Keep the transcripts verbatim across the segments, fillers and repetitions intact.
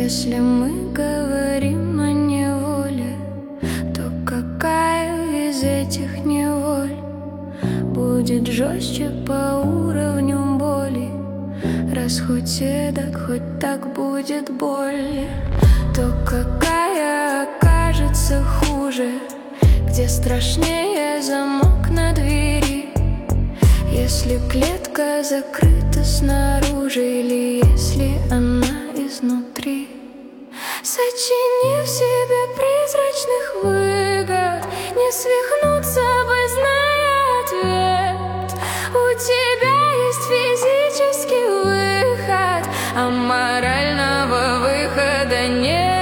Если мы говорим о неволе, то какая из этих неволь будет жестче по уровню боли? Раз хоть эдак, хоть так будет боль, то какая окажется хуже? Где страшнее замок на двери? Если клетка закрыта снаружи, или если она изнутри? Сочини в себе призрачных выгод, не свихнуться бы, зная ответ. У тебя есть физический выход, а морального выхода нет.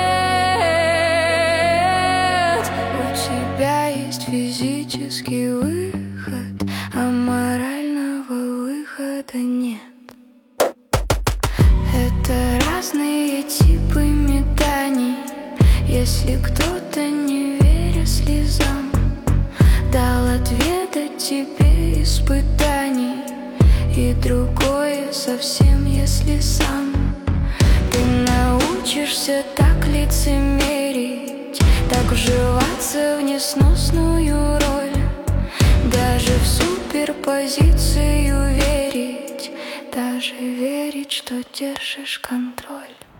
У тебя есть физический выход, а морального выхода нет. Это разные типы метаний. Если кто-то, не веря слезам, дал ответ от тебе испытаний, и другое совсем, если сам ты научишься так лицемерить, так вживаться в несносную роль, даже в суперпозицию верить, даже верить, что держишь контроль.